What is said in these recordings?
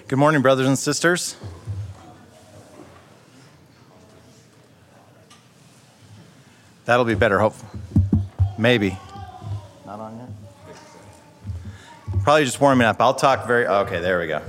Good morning, brothers and sisters. That'll be better, hopefully. Maybe. Not on yet? Probably just warming up. I'll talk okay, there we go.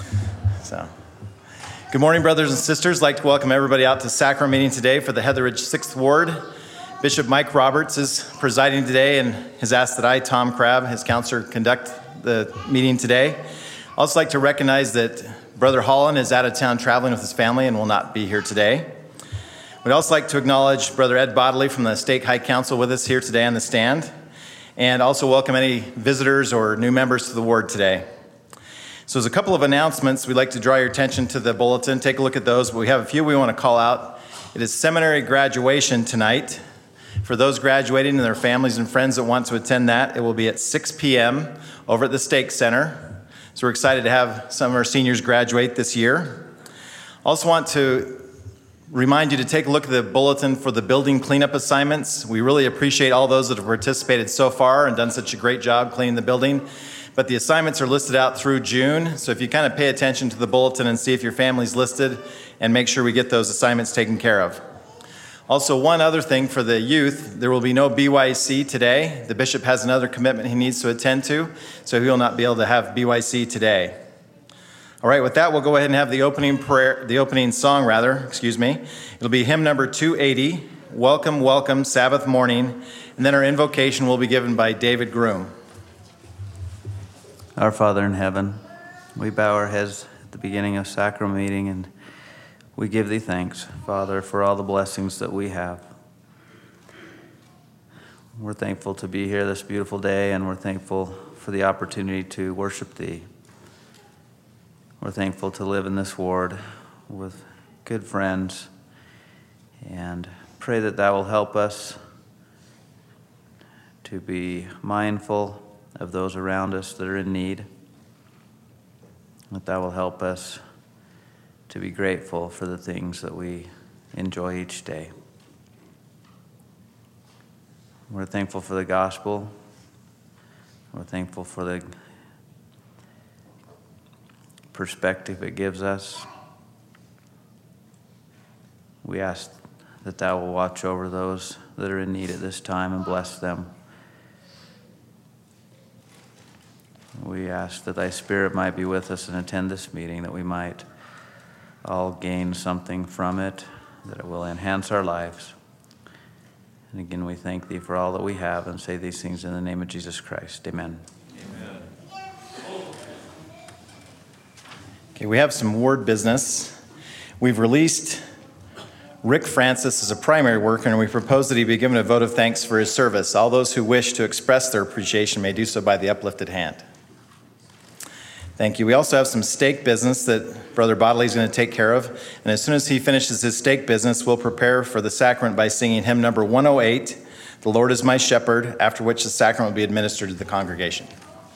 Good morning, brothers and sisters. I'd like to welcome everybody out to sacrament meeting today for the Heatherridge 6th Ward. Bishop Mike Roberts is presiding today and has asked that I, Tom Crabb, his counselor, conduct the meeting today. I'd also like to recognize that Brother Holland is out of town traveling with his family and will not be here today. We'd also like to acknowledge Brother Ed Bodley from the Stake High Council with us here today on the stand, and also welcome any visitors or new members to the ward today. So there's a couple of announcements. We'd like to draw your attention to the bulletin. Take a look at those, but we have a few we want to call out. It is seminary graduation tonight. For those graduating and their families and friends that want to attend that, it will be at 6 p.m. over at the Stake Center. So we're excited to have some of our seniors graduate this year. Also want to remind you to take a look at the bulletin for the building cleanup assignments. We really appreciate all those that have participated so far and done such a great job cleaning the building. But the assignments are listed out through June. So if you kind of pay attention to the bulletin and see if your family's listed and make sure we get those assignments taken care of. Also, one other thing for the youth, there will be no BYC today. The bishop has another commitment he needs to attend to, so he will not be able to have BYC today. All right, with that, we'll go ahead and have the opening song. It'll be hymn number 280, Welcome, Welcome, Sabbath Morning, and then our invocation will be given by David Groom. Our Father in heaven, we bow our heads at the beginning of sacrament meeting, and we give thee thanks, Father, for all the blessings that we have. We're thankful to be here this beautiful day, and we're thankful for the opportunity to worship thee. We're thankful to live in this ward with good friends, and pray that thou will help us to be mindful of those around us that are in need, that thou will help us to be grateful for the things that we enjoy each day. We're thankful for the gospel. We're thankful for the perspective it gives us. We ask that thou will watch over those that are in need at this time and bless them. We ask that thy Spirit might be with us and attend this meeting, that we might all gain something from it, that it will enhance our lives. And again, we thank thee for all that we have and say these things in the name of Jesus Christ. Amen. Amen. Okay, we have some ward business. We've released Rick Francis as a primary worker, and we propose that he be given a vote of thanks for his service. All those who wish to express their appreciation may do so by the uplifted hand. Thank you. We also have some stake business that Brother Bodley is going to take care of. And as soon as he finishes his stake business, we'll prepare for the sacrament by singing hymn number 108, The Lord is My Shepherd, after which the sacrament will be administered to the congregation.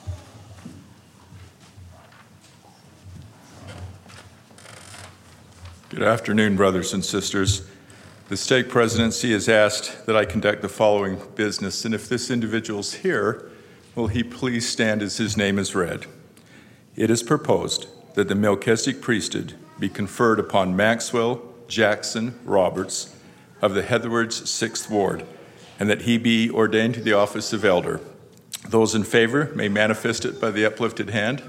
Good afternoon, brothers and sisters. The stake presidency has asked that I conduct the following business, and if this individual is here, will he please stand as his name is read? It is proposed that the Melchizedek priesthood be conferred upon Maxwell Jackson Roberts of the Heatherridge 6th Ward, and that he be ordained to the office of elder. Those in favor may manifest it by the uplifted hand.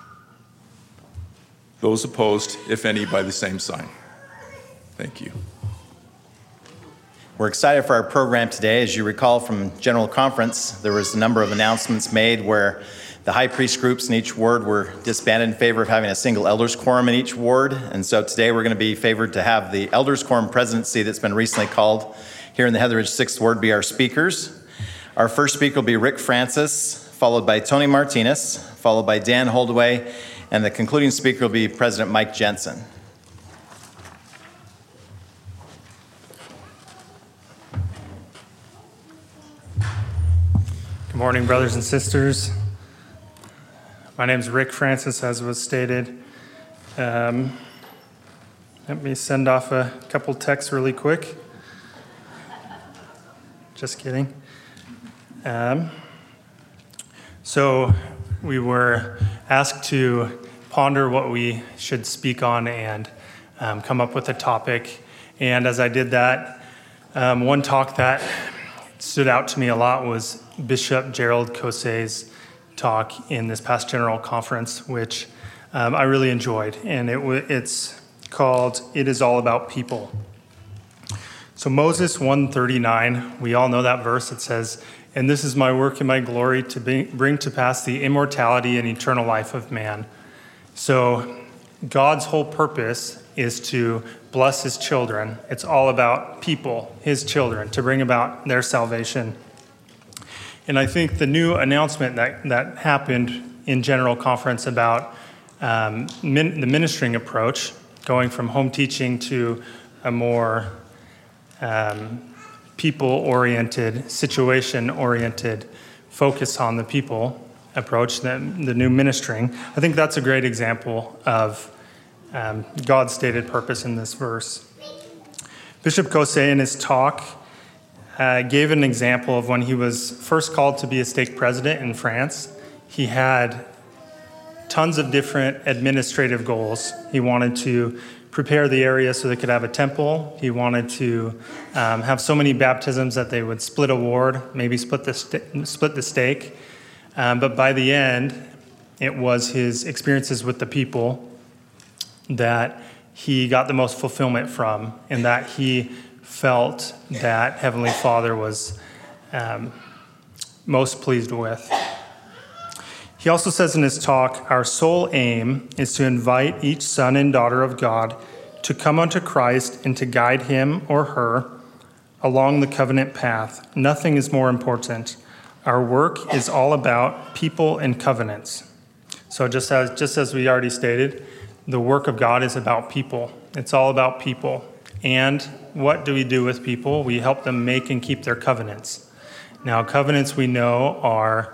Those opposed, if any, by the same sign. Thank you. We're excited for our program today. As you recall from General Conference, there was a number of announcements made where the high priest groups in each ward were disbanded in favor of having a single elders quorum in each ward. And so today we're going to be favored to have the elders quorum presidency that's been recently called here in the Heatherridge 6th Ward be our speakers. Our first speaker will be Rick Francis, followed by Tony Martinez, followed by Dan Holdaway, and the concluding speaker will be President Mike Jensen. Good morning, brothers and sisters. My name is Rick Francis, as was stated. Let me send off a couple texts really quick. Just kidding. So we were asked to ponder what we should speak on and come up with a topic. And as I did that, one talk that stood out to me a lot was Bishop Gerald Kosei's talk in this past General Conference, which I really enjoyed. And it's called, "It is All About People." So Moses 1:39, we all know that verse. It says, "And this is my work and my glory, to bring to pass the immortality and eternal life of man." So God's whole purpose is to bless his children. It's all about people, his children, to bring about their salvation. And I think the new announcement that happened in General Conference about the ministering approach, going from home teaching to a more people-oriented, situation-oriented focus on the people approach, the new ministering, I think that's a great example of God's stated purpose in this verse. Bishop Kosei in his talk gave an example of when he was first called to be a stake president in France. He had tons of different administrative goals. He wanted to prepare the area so they could have a temple. He wanted to have so many baptisms that they would split a ward, maybe split the stake. But by the end, it was his experiences with the people that he got the most fulfillment from, and that he felt that Heavenly Father was most pleased with. He also says in his talk, "Our sole aim is to invite each son and daughter of God to come unto Christ and to guide him or her along the covenant path. Nothing is more important. Our work is all about people and covenants." So just as we already stated, the work of God is about people. It's all about people. And what do we do with people? We help them make and keep their covenants. Now, covenants we know are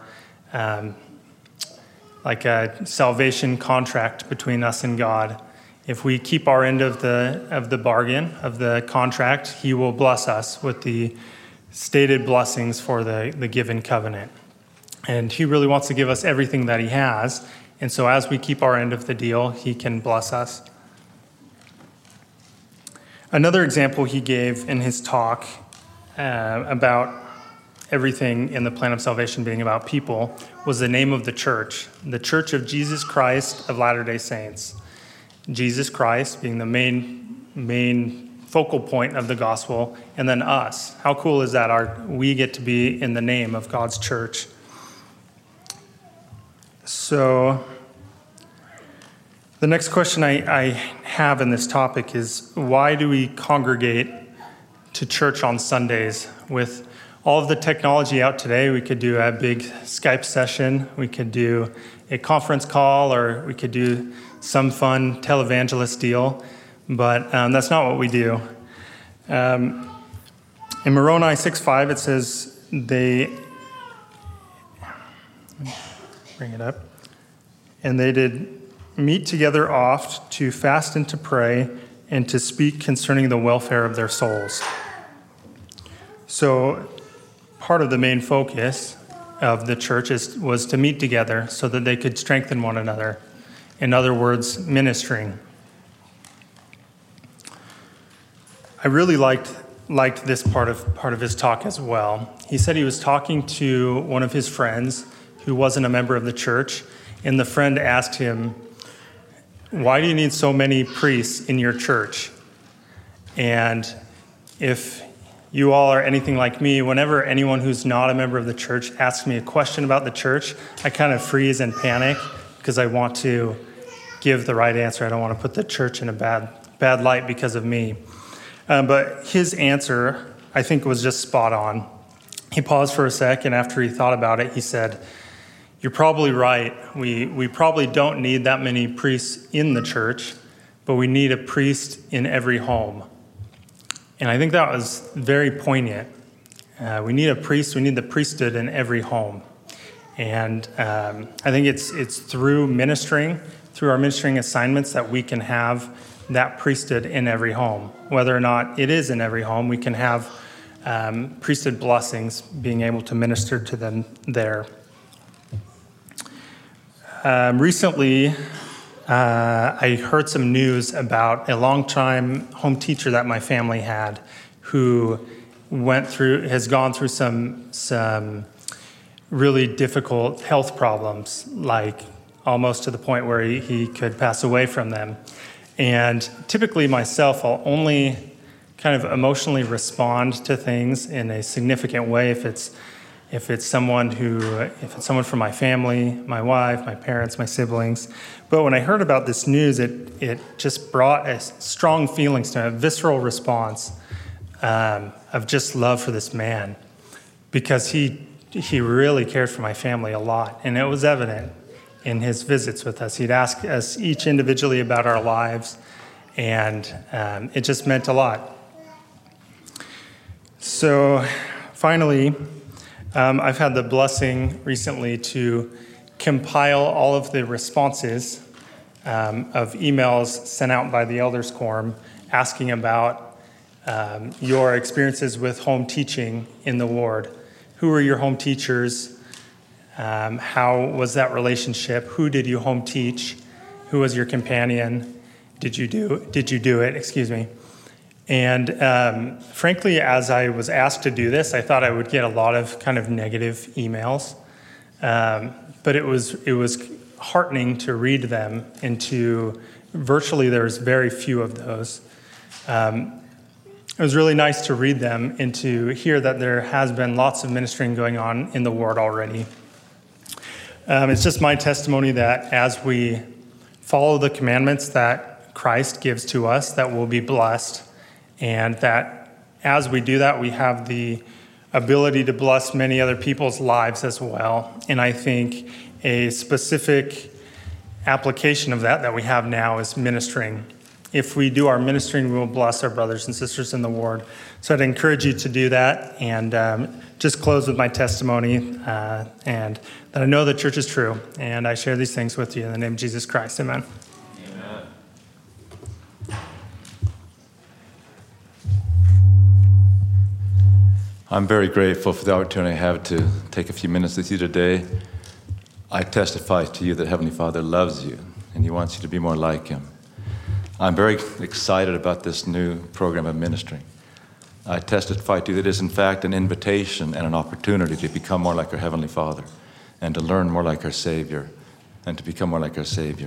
like a salvation contract between us and God. If we keep our end of the bargain, of the contract, he will bless us with the stated blessings for the given covenant. And he really wants to give us everything that he has. And so as we keep our end of the deal, he can bless us. Another example he gave in his talk about everything in the plan of salvation being about people was the name of the Church of Jesus Christ of Latter-day Saints. Jesus Christ being the main focal point of the gospel, and then us. How cool is that? We get to be in the name of God's church. So the next question I have in this topic is, why do we congregate to church on Sundays? With all of the technology out today, we could do a big Skype session, we could do a conference call, or we could do some fun televangelist deal, but that's not what we do. In Moroni 6:5, it says bring it up, and they did meet together oft to fast and to pray and to speak concerning the welfare of their souls. So part of the main focus of the church was to meet together so that they could strengthen one another. In other words, ministering. I really liked this part of his talk as well. He said he was talking to one of his friends who wasn't a member of the church, and the friend asked him, "Why do you need so many priests in your church?" And if you all are anything like me, whenever anyone who's not a member of the church asks me a question about the church, I kind of freeze and panic because I want to give the right answer. I don't want to put the church in a bad light because of me. But his answer, I think, was just spot on. He paused for a sec, and after he thought about it, he said, "You're probably right. We probably don't need that many priests in the church, but we need a priest in every home." And I think that was very poignant. We need a priest. We need the priesthood in every home. And I think it's through ministering, through our ministering assignments, that we can have that priesthood in every home. Whether or not it is in every home, we can have priesthood blessings, being able to minister to them there. Recently, I heard some news about a longtime home teacher that my family had who has gone through some really difficult health problems, like almost to the point where he could pass away from them. And typically myself, I'll only kind of emotionally respond to things in a significant way if it's someone from my family, my wife, my parents, my siblings. But when I heard about this news, it just brought a strong feelings to me, a visceral response of just love for this man, because he really cared for my family a lot, and it was evident in his visits with us. He'd ask us each individually about our lives, and it just meant a lot. So finally, I've had the blessing recently to compile all of the responses of emails sent out by the Elders Quorum asking about your experiences with home teaching in the ward. Who were your home teachers? How was that relationship? Who did you home teach? Who was your companion? Did you do it? Excuse me. And frankly, as I was asked to do this, I thought I would get a lot of kind of negative emails. But it was heartening to read them, and virtually there's very few of those. It was really nice to read them and to hear that there has been lots of ministering going on in the ward already. It's just my testimony that as we follow the commandments that Christ gives to us, that we'll be blessed, and that as we do that, we have the ability to bless many other people's lives as well. And I think a specific application of that we have now is ministering. If we do our ministering, we will bless our brothers and sisters in the ward. So I'd encourage you to do that, and just close with my testimony, and that I know the church is true, and I share these things with you in the name of Jesus Christ. Amen. I'm very grateful for the opportunity I have to take a few minutes with you today. I testify to you that Heavenly Father loves you, and He wants you to be more like Him. I'm very excited about this new program of ministering. I testify to you that it is, in fact, an invitation and an opportunity to become more like our Heavenly Father and to learn more like our Savior and to become more like our Savior.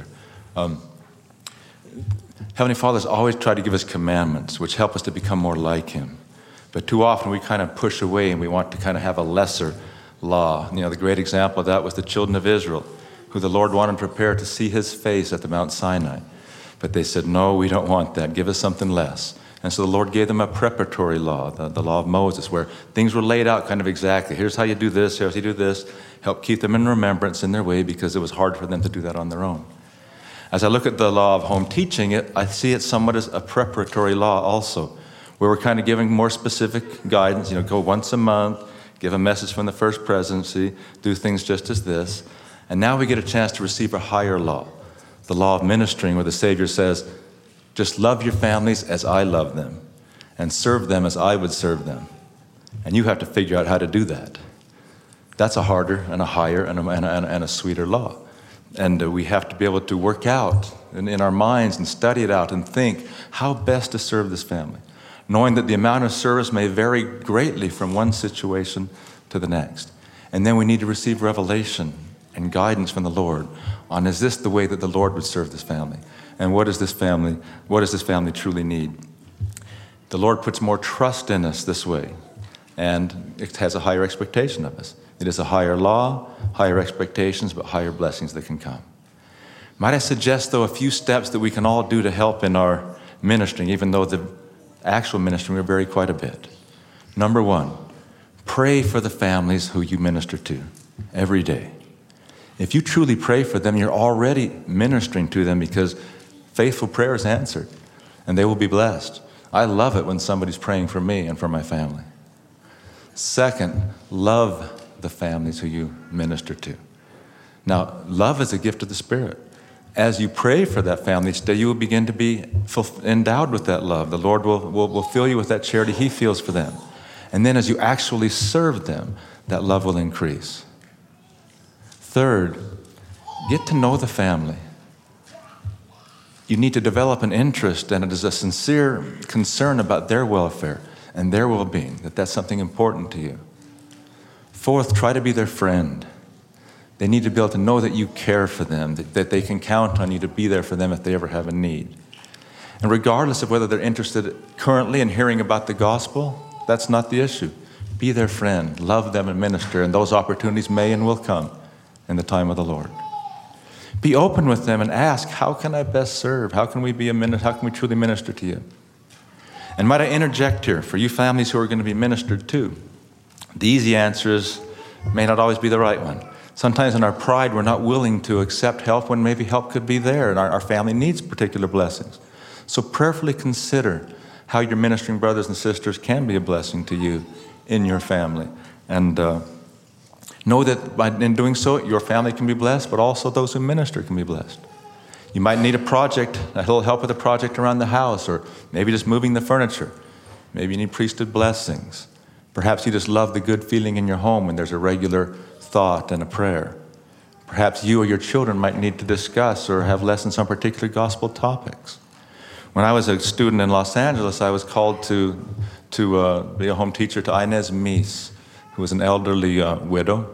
Heavenly Father's always tried to give us commandments which help us to become more like Him. But too often we kind of push away and we want to kind of have a lesser law. You know, the great example of that was the children of Israel, who the Lord wanted to prepare to see His face at the Mount Sinai. But they said, no, we don't want that. Give us something less. And so the Lord gave them a preparatory law, the law of Moses, where things were laid out kind of exactly. Here's how you do this, here's how you do this. Help keep them in remembrance in their way, because it was hard for them to do that on their own. As I look at the law of home teaching, I see it somewhat as a preparatory law also, where we're kind of giving more specific guidance, go once a month, give a message from the First Presidency, do things just as this. And now we get a chance to receive a higher law, the law of ministering, where the Savior says, just love your families as I love them, and serve them as I would serve them. And you have to figure out how to do that. That's a harder and a higher and a sweeter law. And we have to be able to work out in our minds and study it out and think how best to serve this family, knowing that the amount of service may vary greatly from one situation to the next. And then we need to receive revelation and guidance from the Lord on, is this the way that the Lord would serve this family? And what does this family truly need? The Lord puts more trust in us this way, and it has a higher expectation of us. It is a higher law, higher expectations, but higher blessings that can come. Might I suggest, though, a few steps that we can all do to help in our ministering, even though the actual ministering will vary quite a bit. Number one, pray for the families who you minister to every day. If you truly pray for them, you're already ministering to them, because faithful prayer is answered, and they will be blessed. I love it when somebody's praying for me and for my family. Second, love the families who you minister to. Now, love is a gift of the Spirit. As you pray for that family each day, you will begin to be endowed with that love. The Lord will fill you with that charity He feels for them. And then as you actually serve them, that love will increase. Third, get to know the family. You need to develop an interest and a sincere concern about their welfare and their well-being, that's something important to you. Fourth, try to be their friend. They need to be able to know that you care for them, that they can count on you to be there for them if they ever have a need. And regardless of whether they're interested currently in hearing about the gospel, that's not the issue. Be their friend, love them and minister, and those opportunities may and will come in the time of the Lord. Be open with them and ask, how can I best serve? How can we truly minister to you? And might I interject here for you families who are going to be ministered to? The easy answer may not always be the right one. Sometimes in our pride, we're not willing to accept help when maybe help could be there and our family needs particular blessings. So prayerfully consider how your ministering brothers and sisters can be a blessing to you in your family. And know that in doing so, your family can be blessed, but also those who minister can be blessed. You might need a little help with a project around the house, or maybe just moving the furniture. Maybe you need priesthood blessings. Perhaps you just love the good feeling in your home when there's a regular thought and a prayer. Perhaps you or your children might need to discuss or have lessons on particular gospel topics. When I was a student in Los Angeles, I was called to be a home teacher to Inez Mies, who was an elderly widow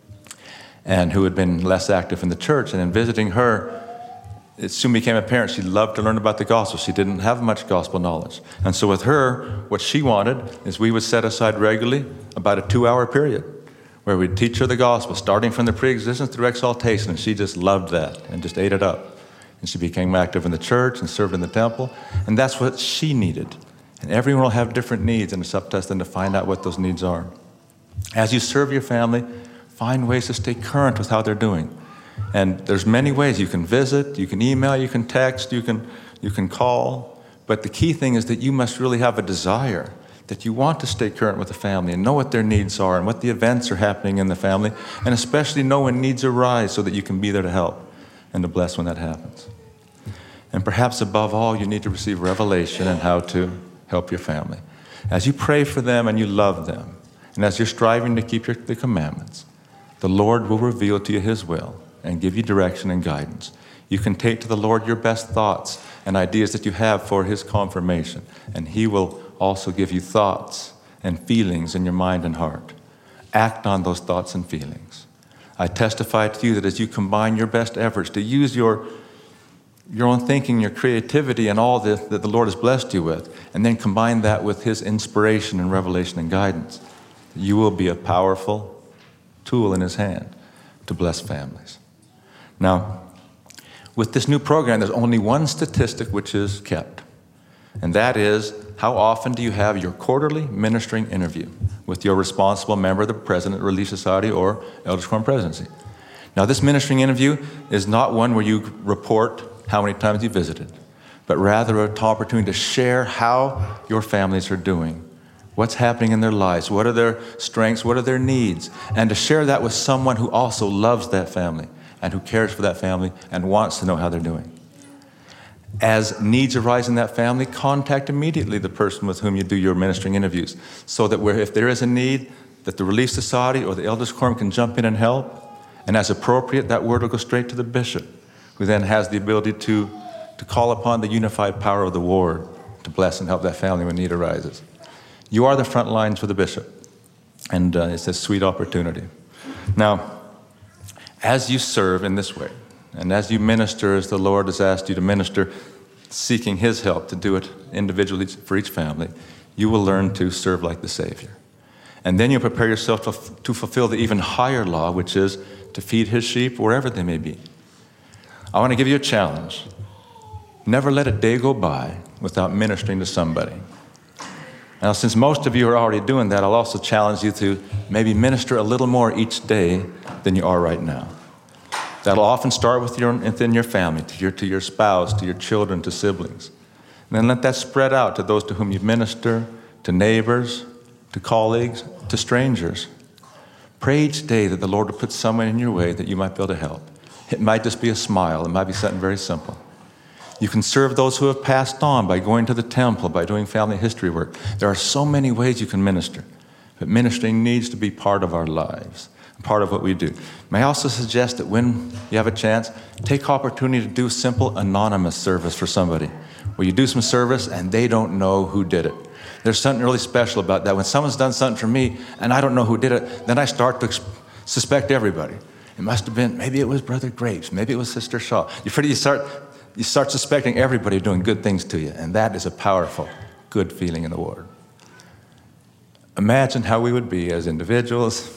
and who had been less active in the church. And in visiting her, it soon became apparent she loved to learn about the gospel. She didn't have much gospel knowledge. And so with her, what she wanted is we would set aside regularly about a 2-hour period where we'd teach her the gospel, starting from the pre-existence through exaltation. And she just loved that and just ate it up. And she became active in the church and served in the temple. And that's what she needed. And everyone will have different needs, and it's up to us then to find out what those needs are. As you serve your family, find ways to stay current with how they're doing. And there's many ways. You can visit, you can email, you can text, you can call. But the key thing is that you must really have a desire that you want to stay current with the family and know what their needs are and what the events are happening in the family, and especially know when needs arise so that you can be there to help and to bless when that happens. And perhaps above all, you need to receive revelation in how to help your family. As you pray for them and you love them, and as you're striving to keep the commandments, the Lord will reveal to you His will and give you direction and guidance. You can take to the Lord your best thoughts and ideas that you have for His confirmation, and He will also give you thoughts and feelings in your mind and heart. Act on those thoughts and feelings. I testify to you that as you combine your best efforts to use your own thinking, your creativity, and all that the Lord has blessed you with, and then combine that with His inspiration and revelation and guidance, you will be a powerful tool in His hand to bless families. Now, with this new program, there's only one statistic which is kept, and that is, how often do you have your quarterly ministering interview with your responsible member of the President Relief Society or Elders Quorum Presidency? Now, this ministering interview is not one where you report how many times you visited, but rather an opportunity to share how your families are doing, what's happening in their lives, what are their strengths, what are their needs, and to share that with someone who also loves that family and who cares for that family and wants to know how they're doing. As needs arise in that family, contact immediately the person with whom you do your ministering interviews, so that if there is a need, that the Relief Society or the Elders Quorum can jump in and help, and as appropriate, that word will go straight to the bishop, who then has the ability to call upon the unified power of the ward to bless and help that family when need arises. You are the front lines for the bishop, and it's a sweet opportunity. Now, as you serve in this way, and as you minister as the Lord has asked you to minister, seeking His help to do it individually for each family, you will learn to serve like the Savior. And then you'll prepare yourself to fulfill the even higher law, which is to feed His sheep wherever they may be. I want to give you a challenge. Never let a day go by without ministering to somebody. Now, since most of you are already doing that, I'll also challenge you to maybe minister a little more each day than you are right now. That'll often start within your family, to your spouse, to your children, to siblings. And then let that spread out to those to whom you minister, to neighbors, to colleagues, to strangers. Pray each day that the Lord will put someone in your way that you might be able to help. It might just be a smile. It might be something very simple. You can serve those who have passed on by going to the temple, by doing family history work. There are so many ways you can minister, but ministering needs to be part of our lives. part of what we do. May I also suggest that when you have a chance, take opportunity to do simple anonymous service for somebody, where you do some service and they don't know who did it. There's something really special about that. When someone's done something for me and I don't know who did it, then I start to suspect everybody. It must have been, maybe it was Brother Grapes, maybe it was Sister Shaw. You start suspecting everybody doing good things to you, and that is a powerful, good feeling in the ward. Imagine how we would be as individuals,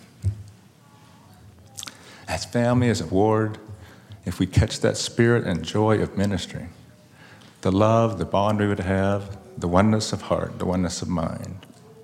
as family, as a ward, if we catch that spirit and joy of ministry. The love, the bond we would have, the oneness of heart, the oneness of mind.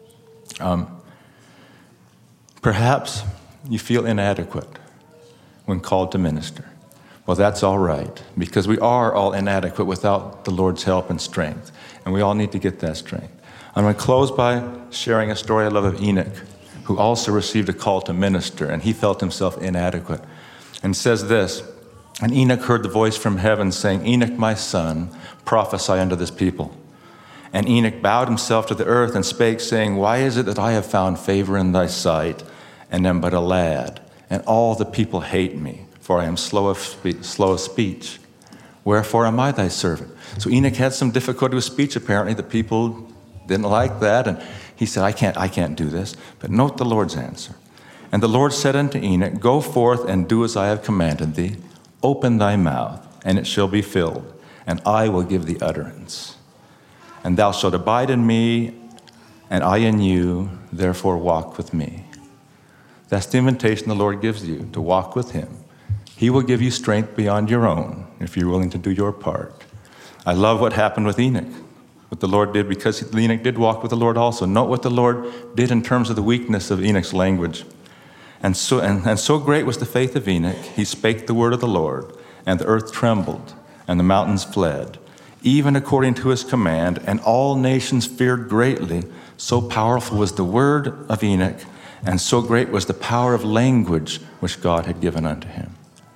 Perhaps you feel inadequate when called to minister. Well, that's all right, because we are all inadequate without the Lord's help and strength, and we all need to get that strength. I'm going to close by sharing a story I love of Enoch, who also received a call to minister, and he felt himself inadequate. And says this, and Enoch heard the voice from heaven saying, Enoch, my son, prophesy unto this people. And Enoch bowed himself to the earth and spake, saying, Why is it that I have found favor in thy sight, and am but a lad, and all the people hate me, for I am slow of speech. Wherefore am I thy servant? So Enoch had some difficulty with speech, apparently. The people didn't like that, and he said, I can't do this. But note the Lord's answer. And the Lord said unto Enoch, Go forth and do as I have commanded thee. Open thy mouth, and it shall be filled, and I will give thee utterance. And thou shalt abide in me, and I in you, therefore walk with me. That's the invitation the Lord gives you, to walk with him. He will give you strength beyond your own, if you're willing to do your part. I love what happened with Enoch, what the Lord did, because Enoch did walk with the Lord also. Note what the Lord did in terms of the weakness of Enoch's language. And so great was the faith of Enoch, he spake the word of the Lord, and the earth trembled, and the mountains fled, even according to his command, and all nations feared greatly. So powerful was the word of Enoch, and so great was the power of language which God had given unto him.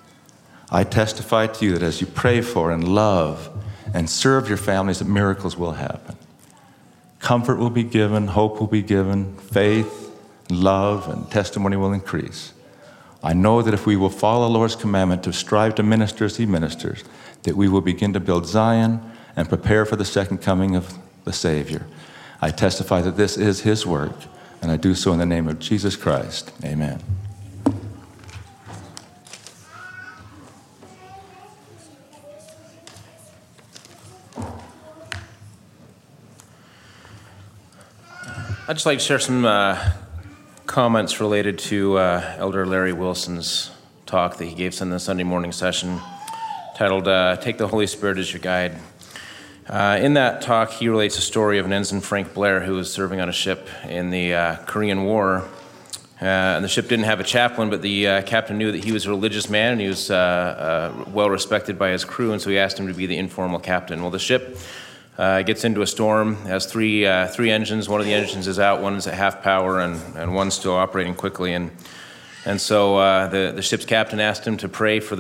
I testify to you that as you pray for and love and serve your families, that miracles will happen. Comfort will be given, hope will be given, faith, love, and testimony will increase. I know that if we will follow the Lord's commandment to strive to minister as he ministers, that we will begin to build Zion and prepare for the second coming of the Savior. I testify that this is his work, and I do so in the name of Jesus Christ. Amen. I'd just like to share some comments related to Elder Larry Wilson's talk that he gave in the Sunday morning session titled, Take the Holy Spirit as Your Guide. In that talk, he relates a story of an Ensign Frank Blair who was serving on a ship in the Korean War. And the ship didn't have a chaplain, but the captain knew that he was a religious man and he was well respected by his crew, and so he asked him to be the informal captain. Well, the ship gets into a storm, has three engines. One of the engines is out, one is at half power, and one's still operating quickly. And so the ship's captain asked him to pray for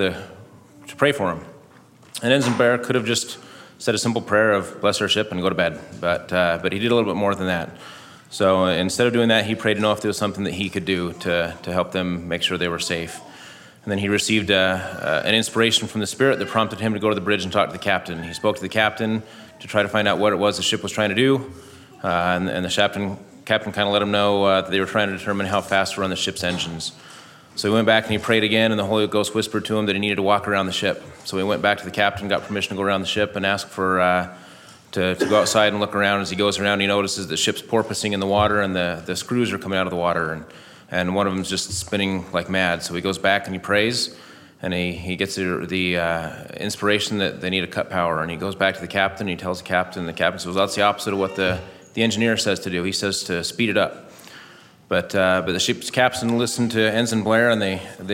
him. And Ensign Blair could have just said a simple prayer of bless our ship and go to bed, but he did a little bit more than that. So instead of doing that, he prayed to know if there was something that he could do to help them make sure they were safe. And then he received an inspiration from the Spirit that prompted him to go to the bridge and talk to the captain. He spoke to the captain to try to find out what it was the ship was trying to do, and the captain kind of let him know that they were trying to determine how fast to run the ship's engines. So he went back and he prayed again, and the Holy Ghost whispered to him that he needed to walk around the ship. So he went back to the captain, got permission to go around the ship, and asked for to go outside and look around. As he goes around, he notices the ship's porpoising in the water, and the screws are coming out of the water, and one of them's just spinning like mad. So he goes back and he prays, and he gets the inspiration that they need to cut power. And he goes back to the captain, and he tells the captain says, well, that's the opposite of what the engineer says to do. He says to speed it up. But the ship's captain listened to Ensign Blair, and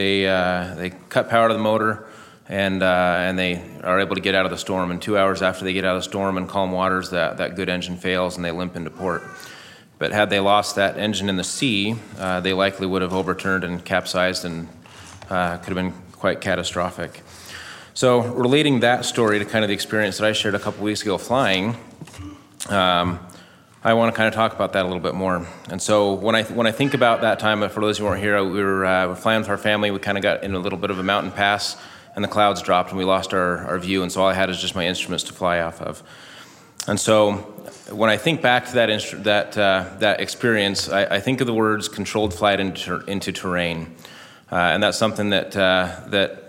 they cut power to the motor, and they are able to get out of the storm. And 2 hours after they get out of the storm in calm waters, that good engine fails, and they limp into port. But had they lost that engine in the sea, they likely would have overturned and capsized, and could have been quite catastrophic. So relating that story to kind of the experience that I shared a couple weeks ago flying, I want to kind of talk about that a little bit more. And so when I think about that time, for those who weren't here, we were flying with our family. We kind of got in a little bit of a mountain pass, and the clouds dropped, and we lost our view. And so all I had is just my instruments to fly off of. And so when I think back to that experience, I think of the words "controlled flight into terrain," and that's something that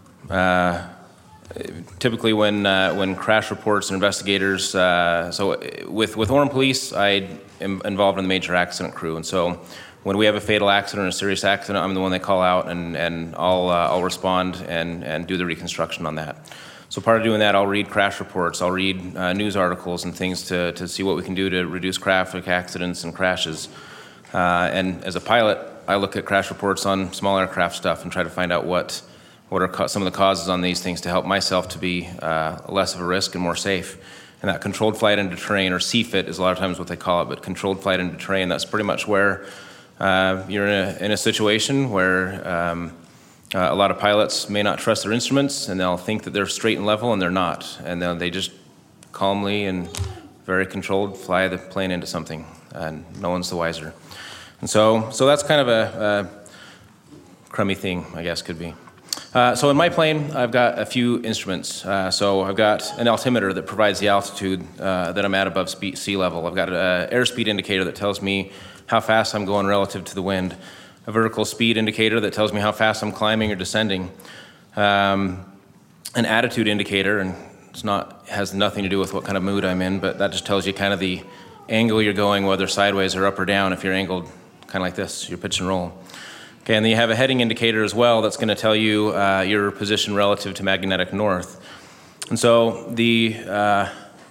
typically when crash reports and investigators, so with Orem Police, I am involved in the major accident crew, and so when we have a fatal accident or a serious accident, I'm the one they call out, and I'll respond and do the reconstruction on that. So part of doing that, I'll read crash reports, I'll read news articles and things to see what we can do to reduce traffic accidents and crashes. And as a pilot, I look at crash reports on small aircraft stuff and try to find out what are some of the causes on these things to help myself to be less of a risk and more safe. And that controlled flight into terrain, or CFIT is a lot of times what they call it, but controlled flight into terrain, that's pretty much where you're in a situation where a lot of pilots may not trust their instruments, and they'll think that they're straight and level, and they're not. And then they just calmly and very controlled fly the plane into something, and no one's the wiser. And so that's kind of a crummy thing, I guess, could be. So in my plane, I've got a few instruments. So I've got an altimeter that provides the altitude that I'm at above sea level. I've got an airspeed indicator that tells me how fast I'm going relative to the wind. A vertical speed indicator that tells me how fast I'm climbing or descending. An attitude indicator, and has nothing to do with what kind of mood I'm in, but that just tells you kind of the angle you're going, whether sideways or up or down. If you're angled kind of like this, your pitch and roll. Okay, and then you have a heading indicator as well that's going to tell you your position relative to magnetic north. And so the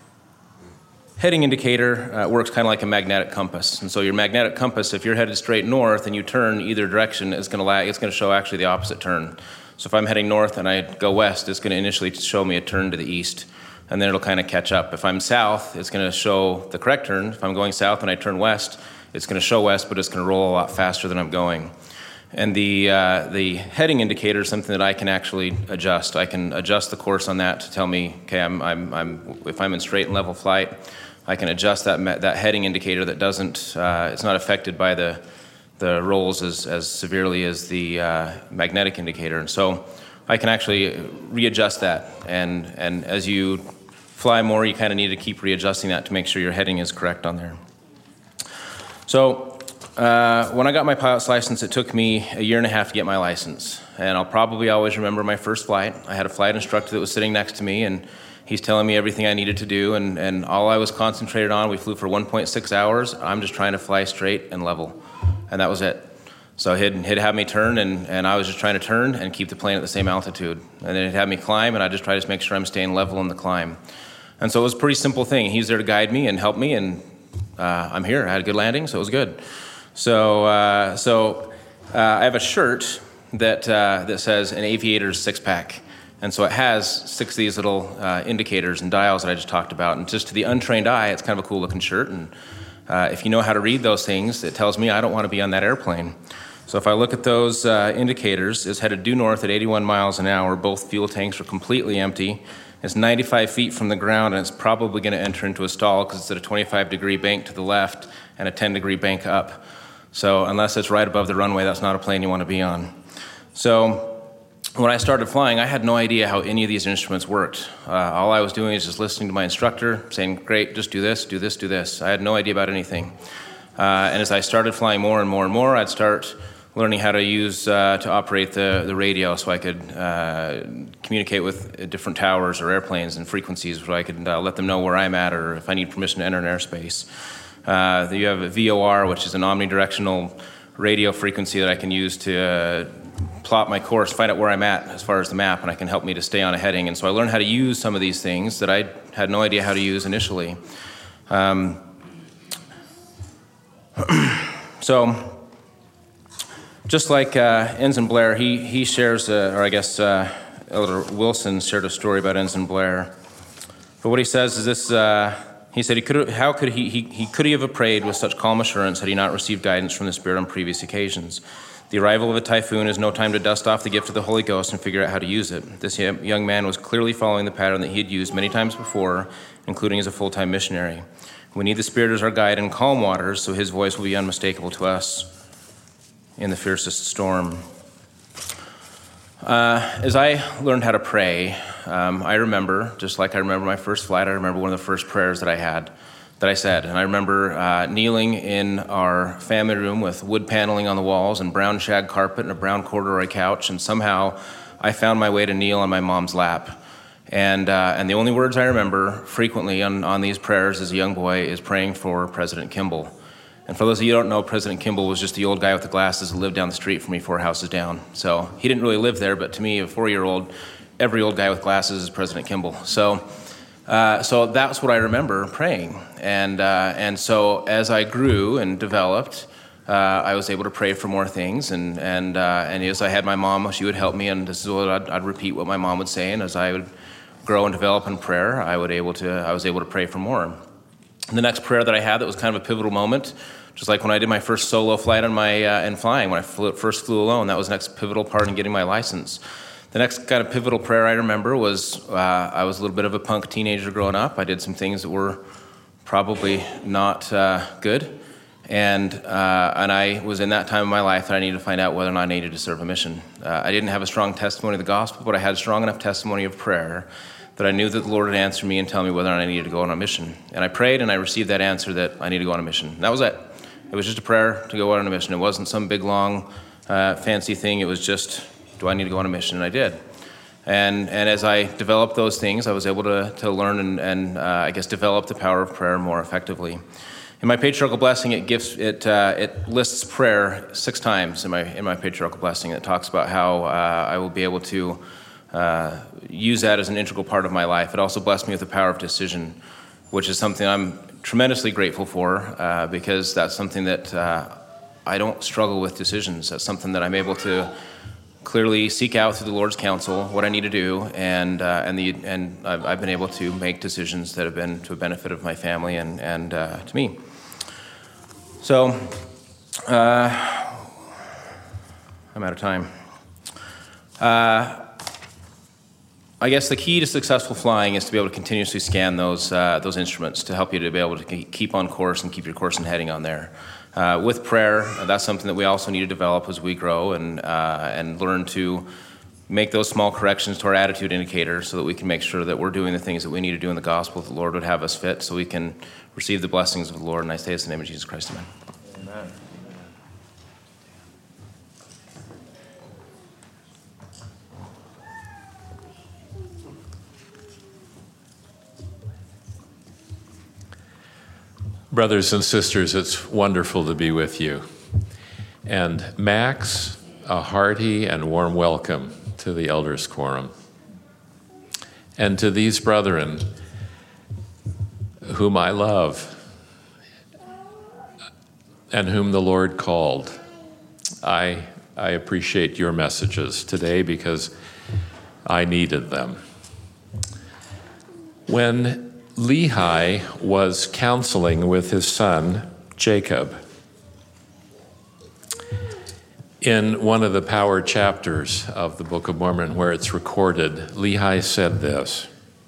heading indicator works kind of like a magnetic compass. And so your magnetic compass, if you're headed straight north and you turn either direction, it's going to show actually the opposite turn. So if I'm heading north and I go west, it's going to initially show me a turn to the east, and then it'll kind of catch up. If I'm south, it's going to show the correct turn. If I'm going south and I turn west, it's going to show west, but it's going to roll a lot faster than I'm going. And the heading indicator is something that I can actually adjust. I can adjust the course on that to tell me, okay, if I'm in straight and level flight, I can adjust that heading indicator that doesn't, it's not affected by the rolls as severely as the magnetic indicator. And so I can actually readjust that. And as you fly more, you kind of need to keep readjusting that to make sure your heading is correct on there. So when I got my pilot's license, it took me a year and a half to get my license. And I'll probably always remember my first flight. I had a flight instructor that was sitting next to me, and he's telling me everything I needed to do, and all I was concentrated on, we flew for 1.6 hours. I'm just trying to fly straight and level, and that was it. So he'd have me turn, and I was just trying to turn and keep the plane at the same altitude. And then he'd have me climb, and I'd just try to make sure I'm staying level in the climb. And so it was a pretty simple thing. He's there to guide me and help me, and I'm here. I had a good landing, so it was good. So I have a shirt that says an aviator's six-pack. And so it has 6 of these little indicators and dials that I just talked about. And just to the untrained eye, it's kind of a cool looking shirt. And if you know how to read those things, it tells me I don't want to be on that airplane. So if I look at those indicators, it's headed due north at 81 miles an hour. Both fuel tanks are completely empty. It's 95 feet from the ground, and it's probably going to enter into a stall because it's at a 25-degree bank to the left and a 10-degree bank up. So unless it's right above the runway, that's not a plane you want to be on. So when I started flying, I had no idea how any of these instruments worked. All I was doing is just listening to my instructor, saying, great, just do this, do this, do this. I had no idea about anything. And as I started flying more and more and more, I'd start learning how to use, to operate the radio so I could communicate with different towers or airplanes and frequencies so I could let them know where I'm at or if I need permission to enter an airspace. You have a VOR, which is an omnidirectional radio frequency that I can use to plot my course, find out where I'm at as far as the map, and it can help me to stay on a heading. And so I learned how to use some of these things that I had no idea how to use initially. So just like Ensign Blair, he shares, or I guess Elder Wilson shared a story about Ensign Blair. But what he says is this, he said, how could he have prayed with such calm assurance had he not received guidance from the Spirit on previous occasions? The arrival of a typhoon is no time to dust off the gift of the Holy Ghost and figure out how to use it. This young man was clearly following the pattern that he had used many times before, including as a full-time missionary. We need the Spirit as our guide in calm waters, so his voice will be unmistakable to us in the fiercest storm. As I learned how to pray, I remember, just like I remember my first flight, I remember one of the first prayers that I said. And I remember kneeling in our family room with wood paneling on the walls and brown shag carpet and a brown corduroy couch, and somehow I found my way to kneel on my mom's lap. And the only words I remember frequently on these prayers as a young boy is praying for President Kimball. And for those of you who don't know, President Kimball was just the old guy with the glasses who lived down the street from me 4 houses down. So he didn't really live there, but to me, a 4-year-old, every old guy with glasses is President Kimball. So that's what I remember praying. And so as I grew and developed, I was able to pray for more things. And as I had my mom, she would help me, and this is what I'd repeat what my mom would say. And as I would grow and develop in prayer, I was able to pray for more. And the next prayer that I had that was kind of a pivotal moment, just like when I did my first solo flight in flying, when I first flew alone, that was the next pivotal part in getting my license. The next kind of pivotal prayer I remember was I was a little bit of a punk teenager growing up. I did some things that were probably not good. And I was in that time of my life that I needed to find out whether or not I needed to serve a mission. I didn't have a strong testimony of the gospel, but I had a strong enough testimony of prayer that I knew that the Lord would answer me and tell me whether or not I needed to go on a mission. And I prayed, and I received that answer that I need to go on a mission. And that was it. It was just a prayer to go on a mission. It wasn't some big, long, fancy thing. It was just, do I need to go on a mission? And I did. And as I developed those things, I was able to learn and I guess develop the power of prayer more effectively. In my patriarchal blessing, it lists prayer 6 times in my patriarchal blessing. It talks about how I will be able to use that as an integral part of my life. It also blessed me with the power of decision, which is something I'm tremendously grateful for because that's something that I don't struggle with decisions. That's something that I'm able to clearly seek out through the Lord's counsel what I need to do, and I've been able to make decisions that have been to the benefit of my family and to me. So I'm out of time. I guess the key to successful flying is to be able to continuously scan those instruments to help you to be able to keep on course and keep your course and heading on there. With prayer, that's something that we also need to develop as we grow and learn to make those small corrections to our attitude indicator so that we can make sure that we're doing the things that we need to do in the gospel that the Lord would have us fit so we can receive the blessings of the Lord. And I say this in the name of Jesus Christ, amen. Amen. Brothers and sisters, it's wonderful to be with you. And Max, a hearty and warm welcome to the Elders Quorum. And to these brethren whom I love and whom the Lord called. I appreciate your messages today because I needed them. When Lehi was counseling with his son, Jacob, in one of the power chapters of the Book of Mormon where it's recorded, Lehi said this,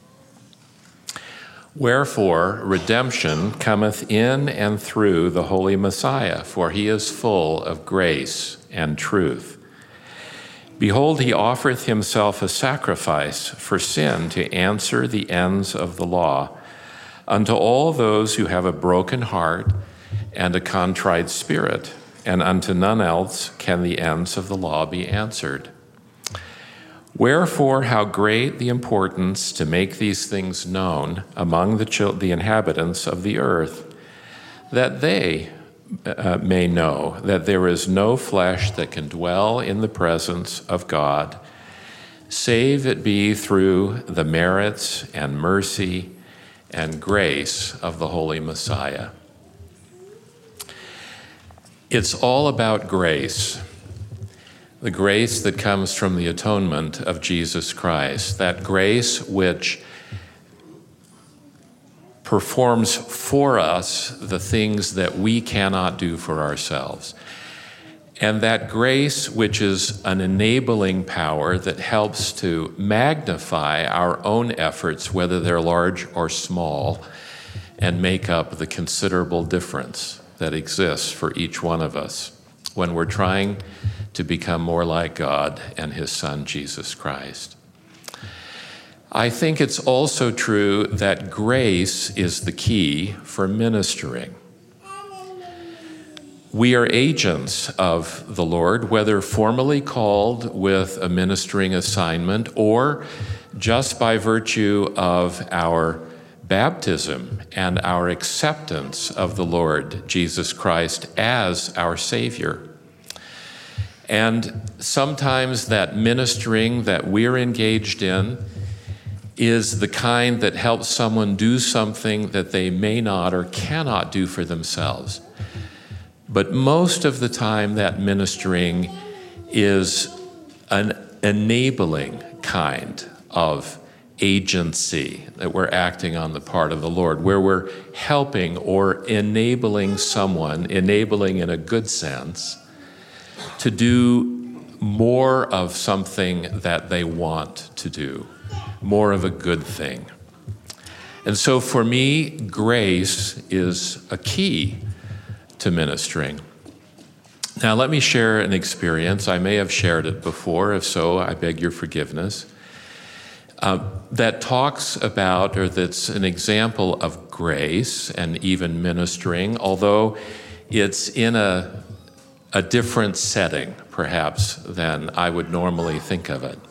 "Wherefore redemption cometh in and through the Holy Messiah, for he is full of grace and truth. Behold, he offereth himself a sacrifice for sin to answer the ends of the law, unto all those who have a broken heart and a contrite spirit, and unto none else can the ends of the law be answered. Wherefore, how great the importance to make these things known among the inhabitants of the earth, that they may know that there is no flesh that can dwell in the presence of God, save it be through the merits and mercy and grace of the Holy Messiah." It's all about grace, the grace that comes from the atonement of Jesus Christ, that grace which performs for us the things that we cannot do for ourselves. And that grace, which is an enabling power that helps to magnify our own efforts, whether they're large or small, and make up the considerable difference that exists for each one of us when we're trying to become more like God and His Son, Jesus Christ. I think it's also true that grace is the key for ministering. We are agents of the Lord, whether formally called with a ministering assignment or just by virtue of our baptism and our acceptance of the Lord Jesus Christ as our Savior. And sometimes that ministering that we're engaged in is the kind that helps someone do something that they may not or cannot do for themselves. But most of the time, that ministering is an enabling kind of agency that we're acting on the part of the Lord, where we're helping or enabling someone, enabling in a good sense, to do more of something that they want to do, more of a good thing. And so for me, grace is a key to ministering. Now, let me share an experience. I may have shared it before. If so, I beg your forgiveness. That talks about, or that's an example of grace and even ministering, although it's in a different setting, perhaps, than I would normally think of it.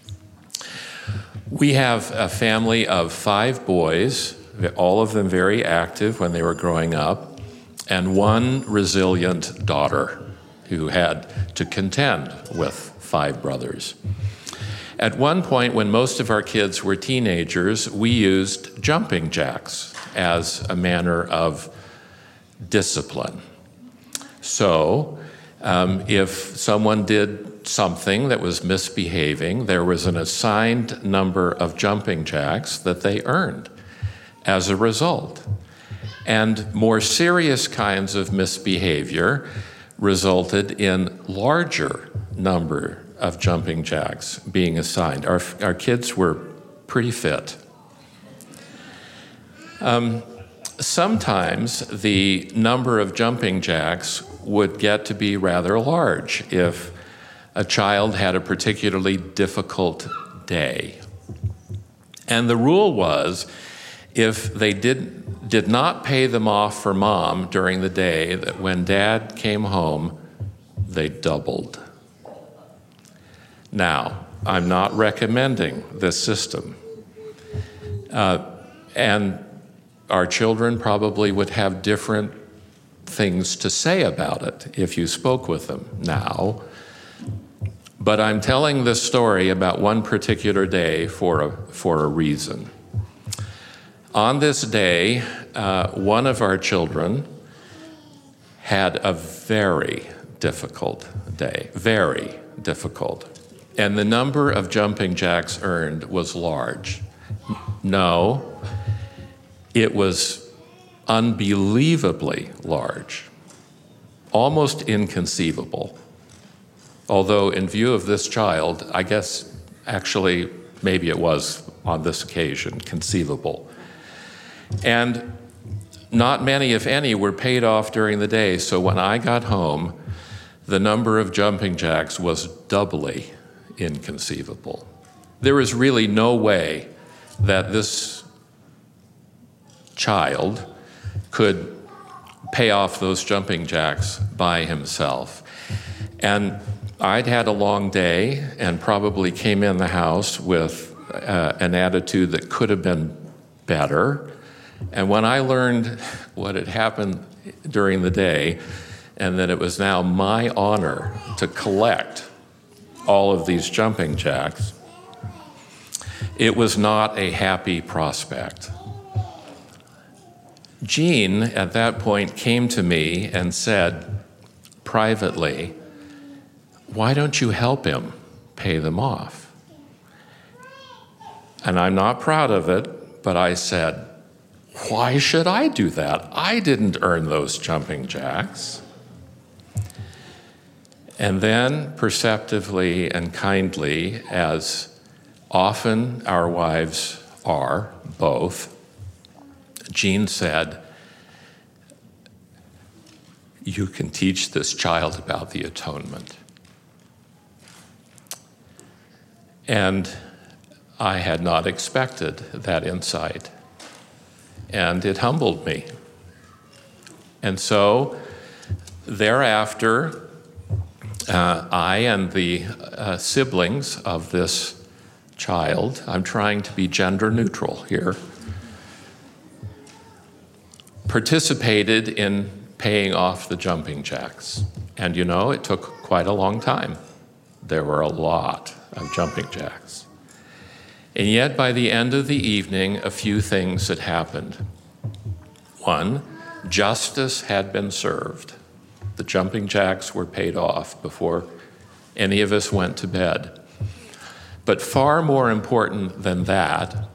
We have a family of 5 boys, all of them very active when they were growing up, and 1 resilient daughter who had to contend with 5 brothers. At one point, when most of our kids were teenagers, we used jumping jacks as a manner of discipline. So, if someone did something that was misbehaving, there was an assigned number of jumping jacks that they earned as a result. And more serious kinds of misbehavior resulted in larger number of jumping jacks being assigned. Our kids were pretty fit. Sometimes the number of jumping jacks would get to be rather large if a child had a particularly difficult day. And the rule was, if they did not pay them off for mom during the day, that when dad came home, they doubled. Now, I'm not recommending this system. And our children probably would have different things to say about it if you spoke with them now. But I'm telling this story about one particular day for a reason. On this day, one of our children had a very difficult day, very difficult. And the number of jumping jacks earned was large. No, it was unbelievably large, almost inconceivable. Although in view of this child, I guess actually maybe it was on this occasion conceivable. And not many, if any, were paid off during the day. So when I got home, the number of jumping jacks was doubly inconceivable. There is really no way that this child could pay off those jumping jacks by himself. And I'd had a long day and probably came in the house with an attitude that could have been better. And when I learned what had happened during the day, and that it was now my honor to collect all of these jumping jacks, it was not a happy prospect. Jean, at that point, came to me and said privately, "Why don't you help him pay them off?" And I'm not proud of it, but I said, "Why should I do that? I didn't earn those jumping jacks." And then, perceptively and kindly, as often our wives are, both, Jean said, "You can teach this child about the atonement." And I had not expected that insight, and it humbled me. And so, thereafter, I and the siblings of this child, I'm trying to be gender neutral here, participated in paying off the jumping jacks. And you know, it took quite a long time. There were a lot of jumping jacks. And yet, by the end of the evening, a few things had happened. One, justice had been served. The jumping jacks were paid off before any of us went to bed. But far more important than that,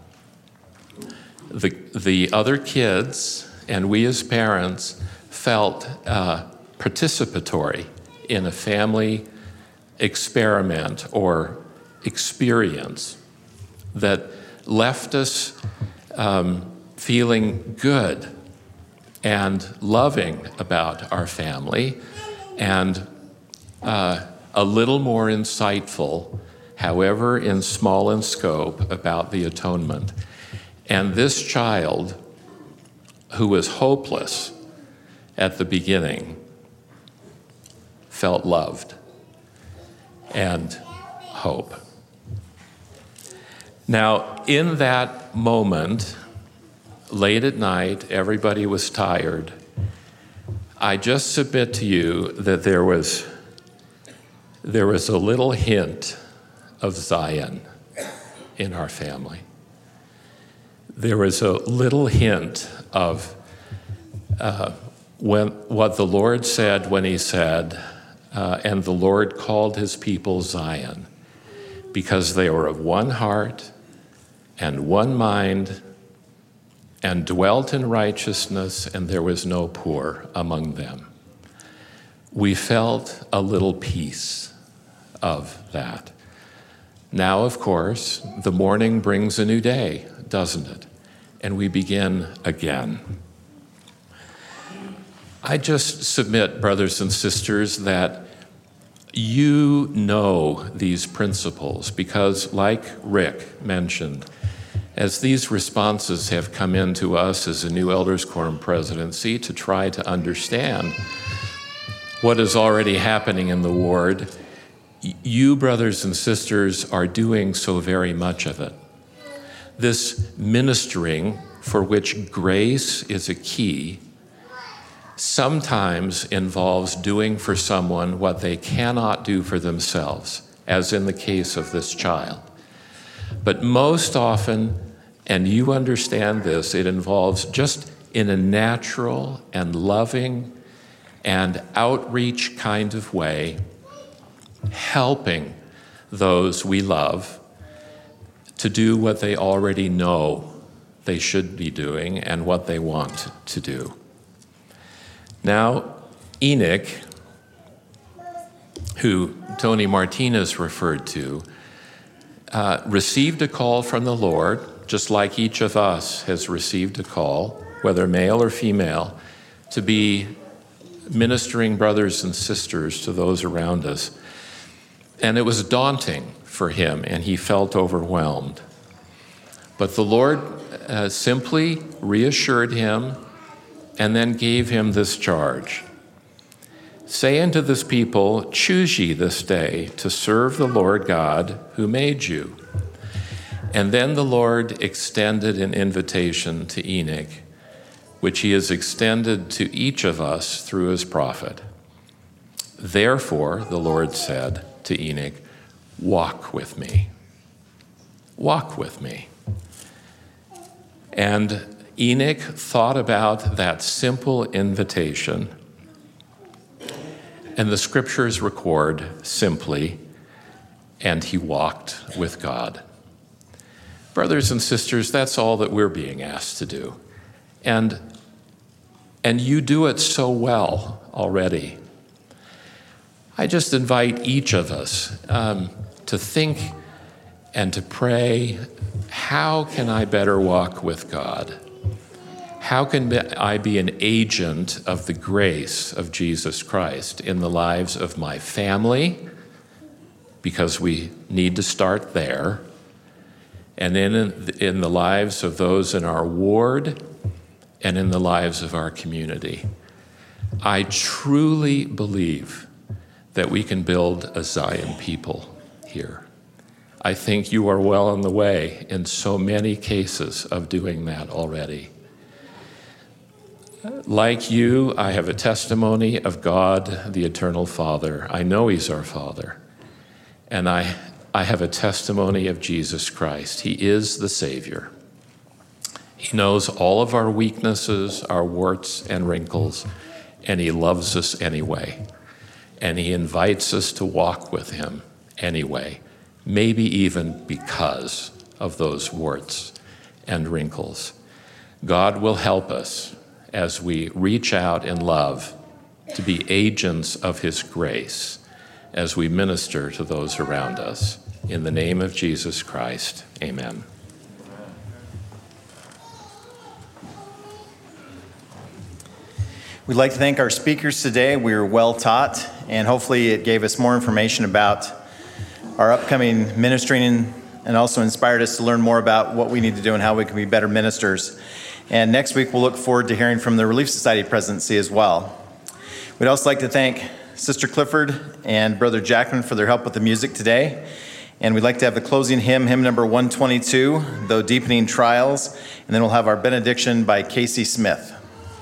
the other kids and we as parents felt participatory in a family experiment or experience that left us feeling good and loving about our family and a little more insightful, however in small in scope, about the atonement. And this child, who was hopeless at the beginning, felt loved and hope. Now, in that moment, late at night, everybody was tired. I just submit to you that there was a little hint of Zion in our family. There was a little hint of what the Lord said when he said, and the Lord called his people Zion, because they were of one heart and one mind and dwelt in righteousness, and there was no poor among them. We felt a little piece of that. Now, of course, the morning brings a new day, doesn't it? And we begin again. I just submit, brothers and sisters, that you know these principles because, like Rick mentioned, as these responses have come in to us as a new Elders Quorum presidency to try to understand what is already happening in the ward, you, brothers and sisters, are doing so very much of it. This ministering, for which grace is a key, sometimes involves doing for someone what they cannot do for themselves, as in the case of this child. But most often, and you understand this, it involves just in a natural and loving and outreach kind of way, helping those we love to do what they already know they should be doing and what they want to do. Now, Enoch, who Tony Martinez referred to, received a call from the Lord, just like each of us has received a call, whether male or female, to be ministering brothers and sisters to those around us. And it was daunting for him, and he felt overwhelmed. But the Lord simply reassured him and then gave him this charge. Say unto this people, choose ye this day to serve the Lord God who made you. And then the Lord extended an invitation to Enoch, which he has extended to each of us through his prophet. Therefore, the Lord said to Enoch, walk with me. Walk with me. And Enoch thought about that simple invitation, and the scriptures record simply, and he walked with God. Brothers and sisters, that's all that we're being asked to do. And you do it so well already. I just invite each of us to think and to pray, how can I better walk with God? How can I be an agent of the grace of Jesus Christ in the lives of my family? Because we need to start there. And then in the lives of those in our ward and in the lives of our community. I truly believe that we can build a Zion people here. I think you are well on the way in so many cases of doing that already. Like you, I have a testimony of God, the Eternal Father. I know He's our Father. And I have a testimony of Jesus Christ. He is the Savior. He knows all of our weaknesses, our warts and wrinkles, and He loves us anyway. And He invites us to walk with Him anyway, maybe even because of those warts and wrinkles. God will help us as we reach out in love to be agents of His grace as we minister to those around us. In the name of Jesus Christ, amen. We'd like to thank our speakers today. We were well taught, and hopefully it gave us more information about our upcoming ministering and also inspired us to learn more about what we need to do and how we can be better ministers. And next week, we'll look forward to hearing from the Relief Society presidency as well. We'd also like to thank Sister Clifford and Brother Jackman for their help with the music today. And we'd like to have the closing hymn, hymn number 122, Though Deepening Trials. And then we'll have our benediction by Casey Smith.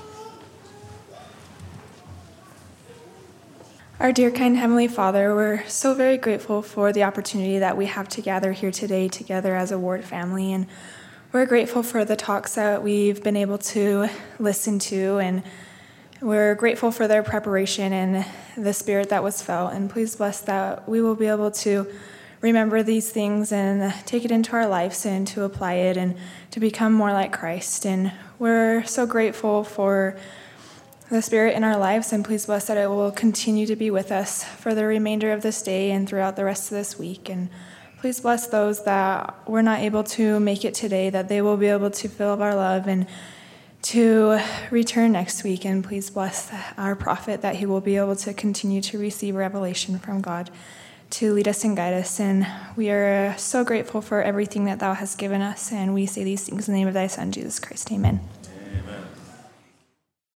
Our dear, kind Heavenly Father, we're so very grateful for the opportunity that we have to gather here today together as a ward family. And we're grateful for the talks that we've been able to listen to, and we're grateful for their preparation and the spirit that was felt. And please bless that we will be able to remember these things and take it into our lives and to apply it and to become more like Christ. And we're so grateful for the Spirit in our lives, and please bless that it will continue to be with us for the remainder of this day and throughout the rest of this week. And please bless those that were not able to make it today, that they will be able to feel our love and to return next week. And please bless our prophet, that he will be able to continue to receive revelation from God to lead us and guide us. And we are so grateful for everything that thou hast given us, and we say these things in the name of thy Son, Jesus Christ. Amen.